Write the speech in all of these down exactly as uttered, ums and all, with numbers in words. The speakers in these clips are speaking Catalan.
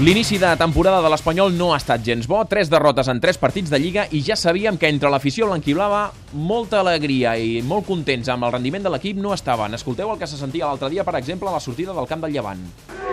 L'inici de temporada de l'Espanyol no ha estat gens bo, tres derrotes en tres partits de Lliga i ja sabíem que entre l'afició blanquiblava molta alegria i molt contents amb el rendiment de l'equip no estaven. Escolteu el que se sentia l'altre dia, per exemple, a la sortida del camp del Llevant.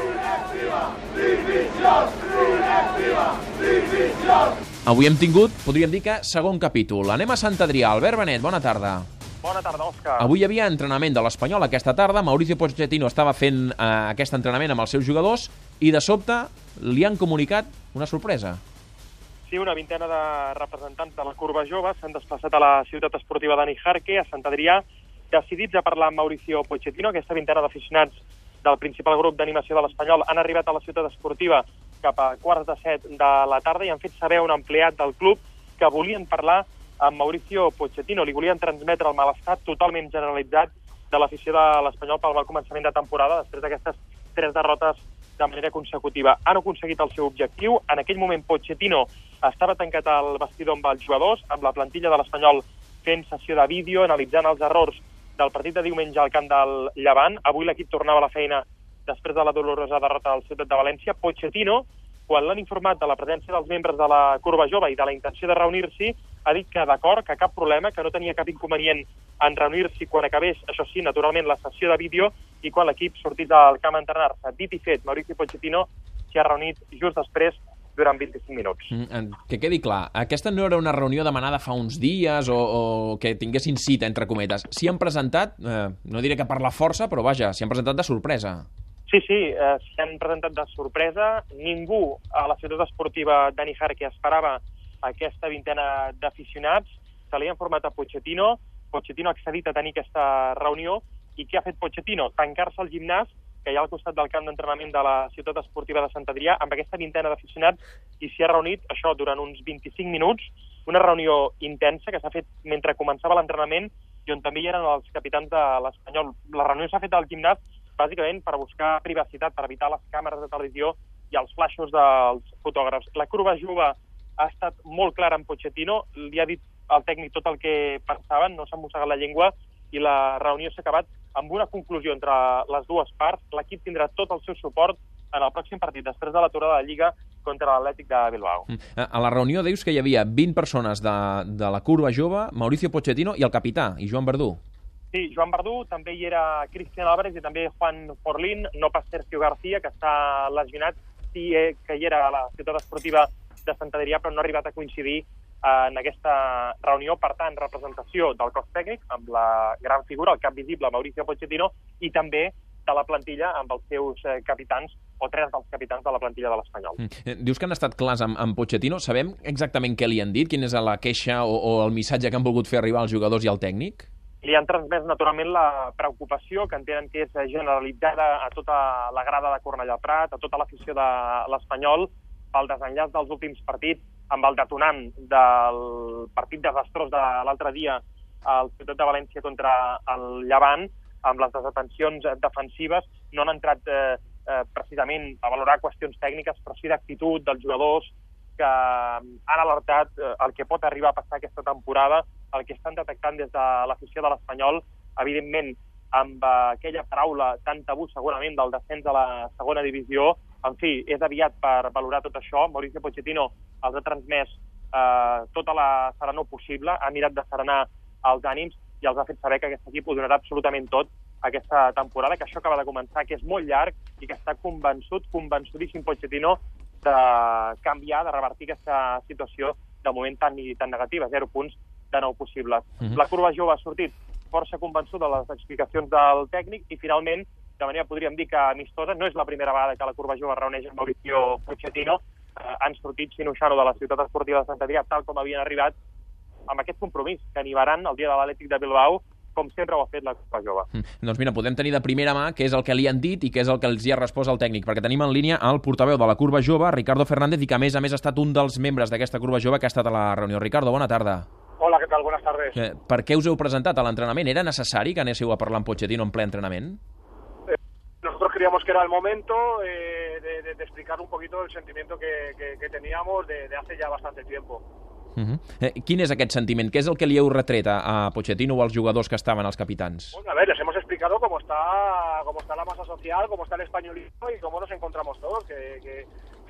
Avui hem tingut, podríem dir que, segon capítol. Anem a Sant Adrià. Albert Benet, bona tarda. Bona tarda, Òscar. Avui hi havia entrenament de l'Espanyol aquesta tarda. Mauricio Pochettino estava fent eh, aquest entrenament amb els seus jugadors i de sobte li han comunicat una sorpresa. Sí, una vintena de representants de la Curva Jove s'han desplaçat a la ciutat esportiva de Nijarque, a Sant Adrià, decidits a parlar amb Mauricio Pochettino. Aquesta vintena d'aficionats del principal grup d'animació de l'Espanyol han arribat a la ciutat esportiva cap a quarts de set de la tarda i han fet saber a un empleat del club que volien parlar amb Mauricio Pochettino. Li volien transmetre el malestar totalment generalitzat de l'afició de l'Espanyol pel mal començament de temporada després d'aquestes tres derrotes de manera consecutiva. Han aconseguit el seu objectiu. En aquell moment Pochettino estava tancat al vestidor amb els jugadors, amb la plantilla de l'Espanyol fent sessió de vídeo, analitzant els errors del partit de diumenge al camp del Llevant. Avui l'equip tornava a la feina després de la dolorosa derrota del Ciutat de València. Pochettino, quan l'han informat de la presència dels membres de la Curva Jove i de la intenció de reunir-s'hi, ha dit que d'acord, que cap problema, que no tenia cap inconvenient en reunir-s'hi quan acabés, això sí, naturalment, la sessió de vídeo i quan l'equip sortís del camp a entrenar-se. Dit i fet, Mauricio Pochettino s'hi ha reunit just després durant vint-i-cinc minuts. Mm, que quedi clar, aquesta no era una reunió demanada fa uns dies o, o que tinguessin cita, entre cometes. S'hi han presentat, eh, no diré que per la força, però vaja, s'hi han presentat de sorpresa. Sí, sí, eh, s'hi han presentat de sorpresa. Ningú a la ciutat esportiva de Nijarque esperava aquesta vintena d'aficionats. Se li ha informat a Pochettino. Pochettino ha accedit a tenir aquesta reunió. I què ha fet Pochettino? Tancar-se al gimnàs, que hi ha al costat del camp d'entrenament de la ciutat esportiva de Sant Adrià, amb aquesta vintena d'aficionats, i s'hi ha reunit, això, durant uns vint-i-cinc minuts, una reunió intensa que s'ha fet mentre començava l'entrenament i on també hi eren els capitans de l'Espanyol. La reunió s'ha fet al gimnàs bàsicament per buscar privacitat, per evitar les càmeres de televisió i els flaixos dels fotògrafs. La Curva Jove ha estat molt clara amb Pochettino, li ha dit al tècnic tot el que pensaven, no s'ha mossegat la llengua, i la reunió s'ha acabat amb una conclusió entre les dues parts. L'equip tindrà tot el seu suport en el pròxim partit, després de l'aturada de Lliga contra l'Atlètic de Bilbao. A la reunió dius que hi havia vint persones de, de la Curva Jove, Mauricio Pochettino i el capità, i Joan Verdú. Sí, Joan Verdú, també hi era Cristian Álvarez i també Juan Forlín, no pas Sergio García, que està lesionat, sí que hi era a la ciutat esportiva de Sant Adrià, però no ha arribat a coincidir en aquesta reunió. Per tant, representació del cos tècnic, amb la gran figura, el cap visible, Mauricio Pochettino, i també de la plantilla amb els seus capitans, o tres dels capitans de la plantilla de l'Espanyol. Mm. Dius que han estat clars amb, amb Pochettino. Sabem exactament què li han dit? Quina és la queixa o, o el missatge que han volgut fer arribar als jugadors i al tècnic? Li han transmès, naturalment, la preocupació que entenen que és generalitzada a tota la grada de Cornellà Prat, a tota l'afició de l'Espanyol, pel desenllaç dels últims partits, amb el detonant del partit desastrós de l'altre dia al Ciutat de València contra el Llevant, amb les desatencions defensives. No han entrat eh, eh, precisament a valorar qüestions tècniques, però sí d'actitud dels jugadors, que han alertat eh, el que pot arribar a passar aquesta temporada, el que estan detectant des de l'afició de l'Espanyol, evidentment amb aquella paraula tan tabú segurament del descens a la segona divisió. En fi, és aviat per valorar tot això. Mauricio Pochettino els ha transmès eh, tota la serenor possible, ha mirat de serenar els ànims i els ha fet saber que aquest equip ho donarà absolutament tot aquesta temporada, que això acaba de començar, que és molt llarg i que està convençut, convençudíssim Pochettino de canviar, de revertir aquesta situació de moment tan, tan negativa, zero punts de nou possibles. Mm-hmm. La Curva Jove ha sortit força convençuda de les explicacions del tècnic i finalment, de manera podríem dir que amistosa, no és la primera vegada que la Curva Jove reuneix amb Mauricio Pochettino, eh, han sortit Sinuixano de la ciutat esportiva de Sant Adrià, tal com havien arribat, amb aquest compromís, que animaran el dia de l'Atlètic de Bilbao, com sempre ho ha fet la Curva Jove. Mm. Doncs mira, podem tenir de primera mà què és el que li han dit i què és el que els hi ha respost el tècnic, perquè tenim en línia el portaveu de la Curva Jove, Ricardo Fernández, i que a més a més ha estat un dels membres d'aquesta Curva Jove que ha estat a la reunió. Ricardo, bona tarda. Hola, ¿qué tal? Buenas tardes. Eh, per què us heu presentat a l'entrenament? Era necessari que anéssiu a parlar amb Pochettino en ple entrenament? Eh, nosotros creíamos que era el momento eh, de, de, de explicar un poquito el sentimiento que, que, que teníamos de, de hace ya bastante tiempo. Uh-huh. eh, quin és aquest sentiment? Què és el que li heu retret a, a Pochettino o als jugadors que estaven, als capitans? Bueno, a ver, les hemos explicado cómo está, cómo está la masa social, cómo está el españolismo y cómo nos encontramos todos, que, que,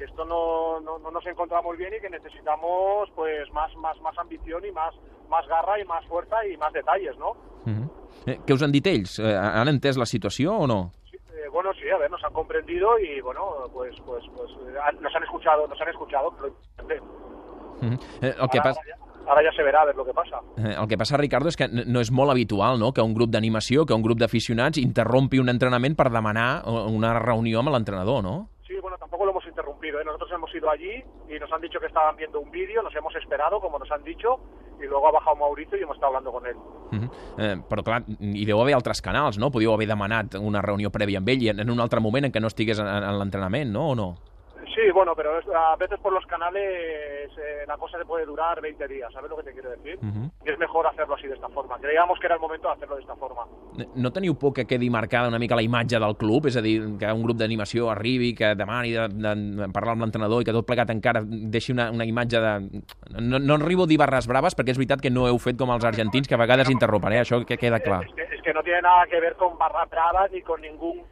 que esto no, no, no nos encontramos bien y que necesitamos pues más, más, más ambición y más, más garra y más fuerza y más detalles, ¿no? Uh-huh. eh, què us han dit ells? Eh, han entès la situació o no? Sí, eh, bueno, sí, a ver, nos han comprendido y bueno, pues, pues, pues nos han escuchado, nos han escuchado. Pero... Uh-huh. eh, el que ahora, passa... ara, ja, ara ja se verà a ver lo que passa. Eh, el que passa, Ricardo, és que no és molt habitual, no?, que un grup d'animació, que un grup d'aficionats interrompi un entrenament per demanar una reunió amb l'entrenador, no? Sí, bueno, tampoco lo hemos interrumpido, ¿eh? Nosotros hemos ido allí y nos han dicho que estaban viendo un vídeo, nos hemos esperado, como nos han dicho, y luego ha bajado Mauricio y hemos estado hablando con él. Uh-huh. eh, però clar, hi deu haver altres canals, no? Podíeu haver demanat una reunió prèvia amb ell i en un altre moment en què no estigués en, en l'entrenament, no? O no? Sí, bueno, pero es, a veces por los canales eh, la cosa se puede durar veinte días, ¿sabes lo que te quiero decir? Uh-huh. Y es mejor hacerlo así, de esta forma. Creíamos que era el momento de hacerlo de esta forma. No teniu por que quedi marcada una mica la imatge del club? És a dir, que un grup d'animació arribi, que demani de, de, de parlar amb l'entrenador i que tot plegat encara deixi una, una imatge de... No, no arribo a dir barres braves perquè és veritat que no heu fet com els argentins, que a vegades interrompen, eh? Això que queda clar. Es que, es que no tiene nada que ver con barras bravas ni con ningún...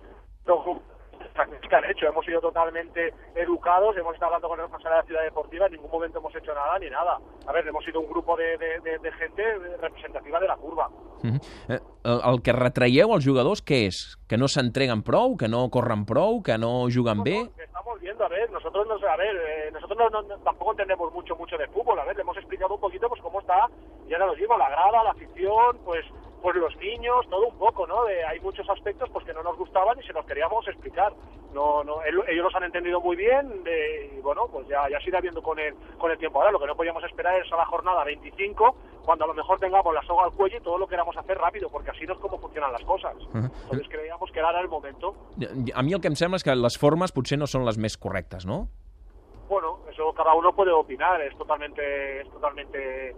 que han hecho, hemos sido totalmente educados, hemos estado hablando con el responsable de la ciudad deportiva, en ningún momento hemos hecho nada ni nada. A ver, hemos sido un grupo de, de, de, de gente representativa de la curva. Uh-huh. eh, el que retraieu als jugadors, què és? Que no s'entreguen prou, que no corren prou, que no juguen no, bé? No, que estamos viendo, a ver, nosotros, no, a ver, eh, nosotros no, no, tampoco entendemos mucho mucho de fútbol, a ver, le hemos explicado un poquito pues cómo está, ya lo digo, la grada, la afición, pues pues los niños, todo un poco, ¿no? De, hay muchos aspectos pues que no nos gustaban y se los queríamos explicar. No, no, él, ellos los han entendido muy bien de, y bueno, pues ya, ya se irá viendo con el, con el tiempo. Ahora lo que no podíamos esperar es a la jornada veinticinco, cuando a lo mejor tengamos la soga al cuello y todo lo queramos hacer rápido, porque así no es como funcionan las cosas. Uh-huh. Entonces creíamos que era el momento. A mi el que em sembla és que les formes potser no són les més correctes, no? Bueno, eso cada uno puede opinar, es totalmente, es totalmente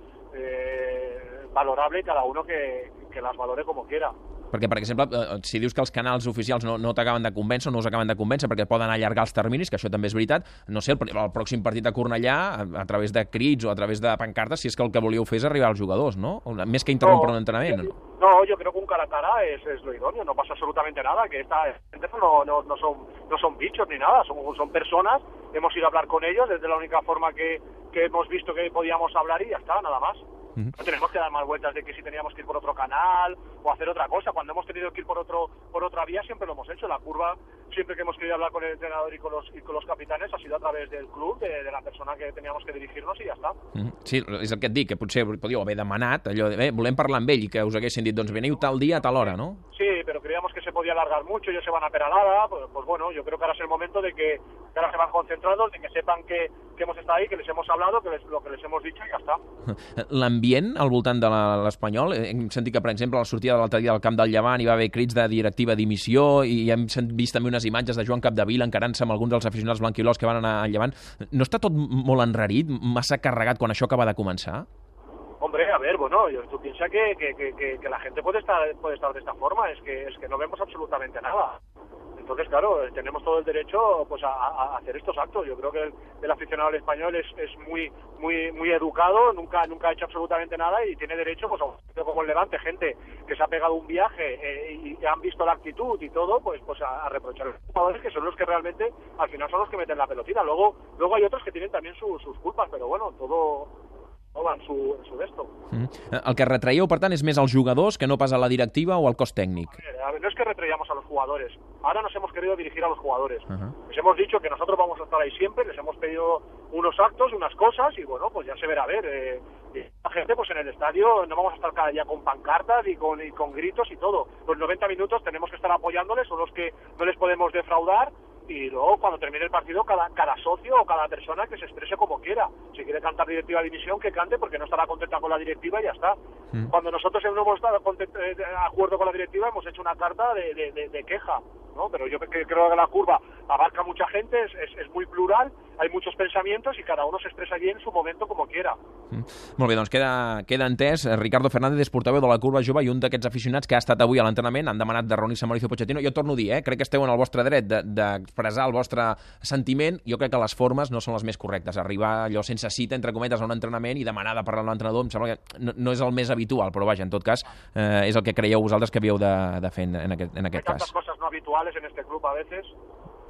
eh, valorable y cada uno que, que las valore como quiera. Perquè, per exemple, si dius que els canals oficials no, no t'acaben de convèncer o no us acaben de convèncer perquè poden allargar els terminis, que això també és veritat, no sé, el, el pròxim partit a Cornellà, a, a través de crits o a través de pancartes, si és que el que volíeu fer és arribar als jugadors, no? Més que interrompre no, un entrenament. No, no, yo creo que un cara a cara es, es lo idóneo, no pasa absolutamente nada, que esta gente no, no, no, son, no son bichos ni nada, son, son personas, hemos ido a hablar con ellos, desde la única forma que, que hemos visto que podíamos hablar y ya está, nada más. Uh-huh. No tenemos que dar más vueltas de que si teníamos que ir por otro canal o hacer otra cosa. Cuando hemos tenido que ir por otro por otra vía siempre lo hemos hecho. La curva, siempre que hemos querido hablar con el entrenador y con los, y con los capitanes, ha sido a través del club, de, de la persona que teníamos que dirigirnos i ja està. Uh-huh. Sí, és el que et dic, que potser podíeu haver demanat allò de, eh, volem parlar amb ell, i que us haguessin dit, doncs veniu tal dia a tal hora, ¿no? Sí, pero creíamos que se podía alargar mucho, ellos se van a peralada, pues, pues bueno, yo creo que ahora es el momento de que, que ahora se van concentrados, de que sepan que, que hemos estado ahí, que les hemos hablado, que les, lo que les hemos dicho i ja està. L'ambient al voltant de l'Espanyol, hem sentit que, per exemple, a la sortida de l'altre dia del camp del Llevant hi va haver crits de directiva dimissió i hem vist també unes imatges de Joan Capdevila encarant-se amb alguns dels aficionats blanquilós que van anar al Llevant. No està tot molt enrarit, massa carregat quan això acaba de començar? Hombre, a ver, bueno, yo, tú piensas que, que, que, que la gente puede estar, puede estar de esta forma, es que, es que no vemos absolutamente nada. Entonces, claro, tenemos todo el derecho pues a, a hacer estos actos. Yo creo que el, el aficionado al español es, es muy muy muy educado, nunca nunca ha hecho absolutamente nada y tiene derecho, pues a, como el Levante, gente que se ha pegado un viaje eh, y, y han visto la actitud y todo, pues pues a, a reprochar a los jugadores, que son los que realmente al final son los que meten la pelotita. Luego luego hay otros que tienen también su, sus culpas, pero bueno, todo... no va en su, en su d'esto. Mm. El que retraieu, per tant, és més als jugadors que no pas a la directiva o al cos tècnic. A ver, a ver, no es que retraíamos a los jugadores. Ahora nos hemos querido dirigir a los jugadores. Uh-huh. Les hemos dicho que nosotros vamos a estar ahí siempre, les hemos pedido unos actos, unas cosas, y bueno, pues ya se verá a ver. Eh, la gente, pues en el estadio no vamos a estar cada día con pancartas y con, y con gritos y todo. Los noventa minutos tenemos que estar apoyándoles, son los que no les podemos defraudar. Y luego, cuando termine el partido, cada, cada socio o cada persona que se exprese como quiera. Si quiere cantar directiva de división, que cante, porque no estará contenta con la directiva y ya está. Mm. Cuando nosotros no hemos estado de acuerdo con la directiva, hemos hecho una carta de, de, de, de queja, ¿no? Pero yo creo que la curva abarca mucha gente, es, es, es muy plural, hay muchos pensamientos y cada uno se expresa allí en su momento como quiera. Mm. Molt bé, doncs queda, queda entès. Ricardo Fernández, portaveu de la Curva Jove i un d'aquests aficionats que ha estat avui a l'entrenament, han demanat de reunir-se amb Mauricio Pochettino. Jo torno a dir, eh, crec que esteu en el vostre dret d'expressar el vostre sentiment. Jo crec que les formes no són les més correctes. Arribar allò sense cita, entre cometes, a un entrenament i demanar de parlar amb l'entrenador, em sembla que no, no és el més habitual, però vaja, en tot cas, eh, és el que creieu vosaltres que havíeu de, de fer en, en aquest, en aquest Hay cas. Hay tantas cosas no habituales en este club a veces.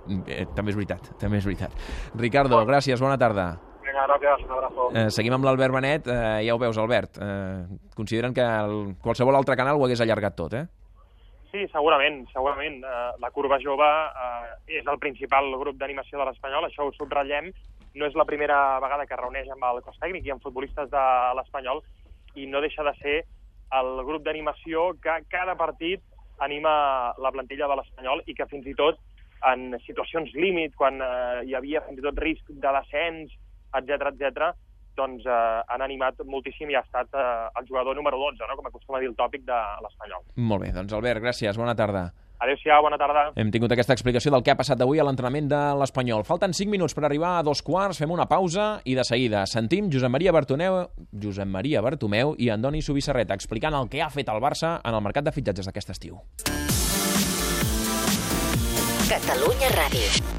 Eh, també és veritat, també és veritat. Ricardo, bueno. gràcies, bona tarda. Vinga, gràcies, un abrazo. Eh, seguim amb l'Albert Benet. Eh, ja ho veus, Albert. Eh, consideren que el, qualsevol altre canal ho hagués allargat tot, eh? Sí, segurament, segurament. Uh, la Curva Jove uh, és el principal grup d'animació de l'Espanyol, això ho subratllem. No és la primera vegada que reuneix amb el cos tècnic i amb futbolistes de l'Espanyol, i no deixa de ser el grup d'animació que cada partit anima la plantilla de l'Espanyol i que fins i tot en situacions límit, quan uh, hi havia fins i tot risc de descens, etcètera, etcètera, doncs eh, han animat moltíssim i ha estat eh, el jugador número dotze, no? Com acostuma a dir el tòpic de l'Espanyol. Molt bé, doncs Albert, gràcies, bona tarda. Adéu-siau, bona tarda. Hem tingut aquesta explicació del que ha passat avui a l'entrenament de l'Espanyol. Falten cinc minuts per arribar a dos quarts, fem una pausa i de seguida sentim Josep Maria Bartomeu, Josep Maria Bartomeu i Andoni Subissarreta explicant el que ha fet el Barça en el mercat de fitxatges d'aquest estiu. Catalunya Ràdio.